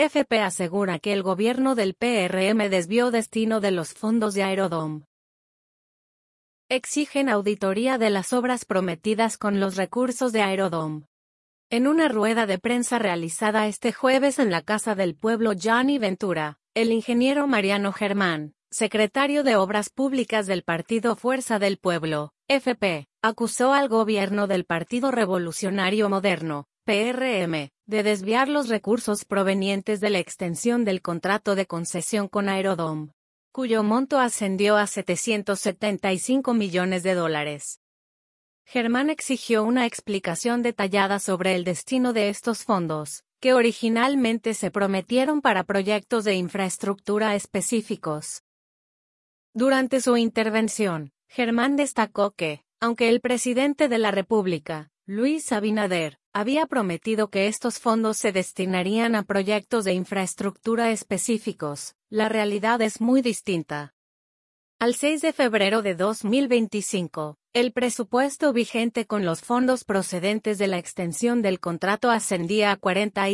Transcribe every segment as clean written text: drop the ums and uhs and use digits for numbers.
FP asegura que el gobierno del PRM desvió destino de los fondos de Aerodom. Exigen auditoría de las obras prometidas con los recursos de Aerodom. En una rueda de prensa realizada este jueves en la Casa del Pueblo Johnny Ventura, el ingeniero Mariano Germán, secretario de Obras Públicas del Partido Fuerza del Pueblo, FP, acusó al gobierno del Partido Revolucionario Moderno, PRM, de desviar los recursos provenientes de la extensión del contrato de concesión con Aerodom, cuyo monto ascendió a $775 millones. Germán exigió una explicación detallada sobre el destino de estos fondos, que originalmente se prometieron para proyectos de infraestructura específicos. Durante su intervención, Germán destacó que, aunque el presidente de la República, Luis Abinader, había prometido que estos fondos se destinarían a proyectos de infraestructura específicos, la realidad es muy distinta. Al 6 de febrero de 2025, el presupuesto vigente con los fondos procedentes de la extensión del contrato ascendía a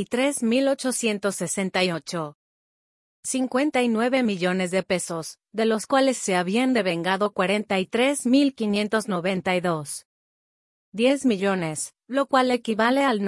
$43.868,59 millones, de los cuales se habían devengado $43.592,10 millones, lo cual equivale al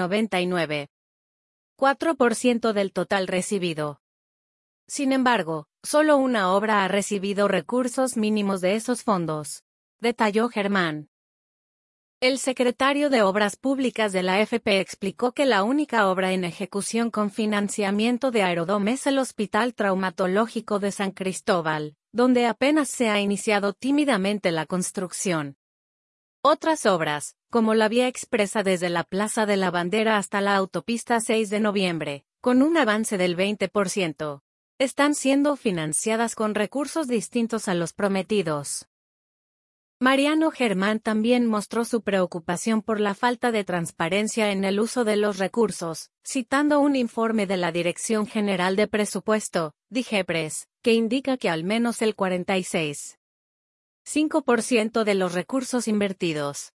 99,4% del total recibido. Sin embargo, solo una obra ha recibido recursos mínimos de esos fondos, detalló Germán. El secretario de Obras Públicas de la FP explicó que la única obra en ejecución con financiamiento de Aerodom es el Hospital Traumatológico de San Cristóbal, donde apenas se ha iniciado tímidamente la construcción. Otras obras, como la vía expresa desde la Plaza de la Bandera hasta la autopista 6 de noviembre, con un avance del 20%, están siendo financiadas con recursos distintos a los prometidos. Mariano Germán también mostró su preocupación por la falta de transparencia en el uso de los recursos, citando un informe de la Dirección General de Presupuesto, DIGEPRES, que indica que al menos el 46,5% de los recursos invertidos,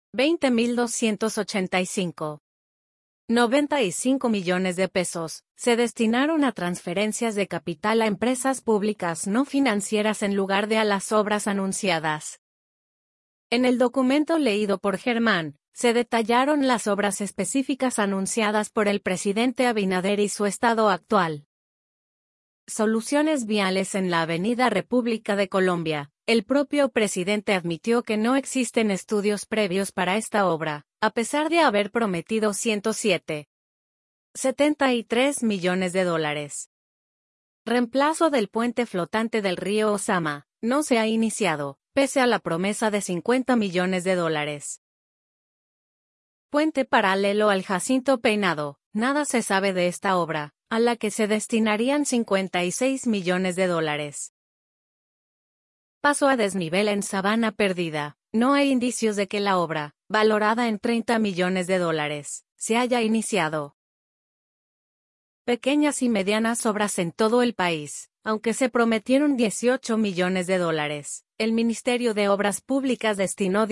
$20.285,95 millones, se destinaron a transferencias de capital a empresas públicas no financieras en lugar de a las obras anunciadas. En el documento leído por Germán, se detallaron las obras específicas anunciadas por el presidente Abinader y su estado actual. Soluciones viales en la Avenida República de Colombia. El propio presidente admitió que no existen estudios previos para esta obra, a pesar de haber prometido $107,73 millones. Reemplazo del puente flotante del río Osama, no se ha iniciado, pese a la promesa de $50 millones. Puente paralelo al Jacinto Peinado, nada se sabe de esta obra, a la que se destinarían $56 millones. Paso a desnivel en Sabana Perdida. No hay indicios de que la obra, valorada en $30 millones, se haya iniciado. Pequeñas y medianas obras en todo el país. Aunque se prometieron $18 millones, el Ministerio de Obras Públicas destinó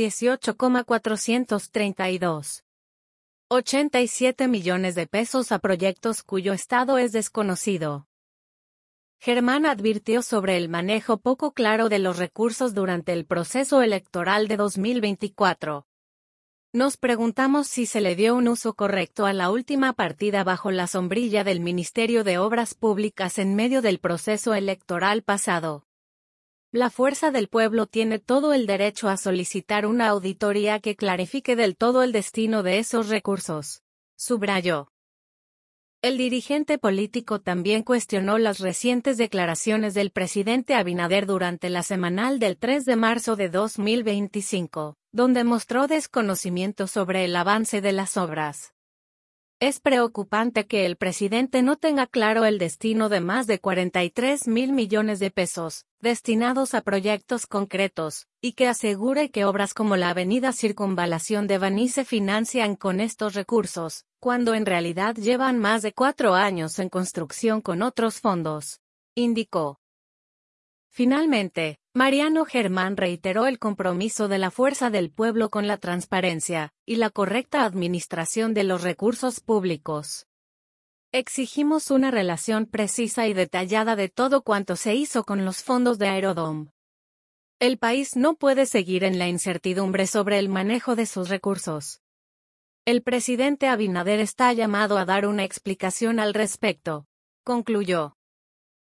$18,432,87 millones a proyectos cuyo estado es desconocido. Germán advirtió sobre el manejo poco claro de los recursos durante el proceso electoral de 2024. Nos preguntamos si se le dio un uso correcto a la última partida bajo la sombrilla del Ministerio de Obras Públicas en medio del proceso electoral pasado. La Fuerza del Pueblo tiene todo el derecho a solicitar una auditoría que clarifique del todo el destino de esos recursos, subrayó. El dirigente político también cuestionó las recientes declaraciones del presidente Abinader durante la semanal del 3 de marzo de 2025, donde mostró desconocimiento sobre el avance de las obras. Es preocupante que el presidente no tenga claro el destino de más de $43,000 millones destinados a proyectos concretos, y que asegure que obras como la avenida Circunvalación de Baní se financian con estos recursos, cuando en realidad llevan más de 4 años en construcción con otros fondos, indicó. Finalmente, Mariano Germán reiteró el compromiso de la Fuerza del Pueblo con la transparencia y la correcta administración de los recursos públicos. Exigimos una relación precisa y detallada de todo cuanto se hizo con los fondos de Aerodom. El país no puede seguir en la incertidumbre sobre el manejo de sus recursos. El presidente Abinader está llamado a dar una explicación al respecto, concluyó.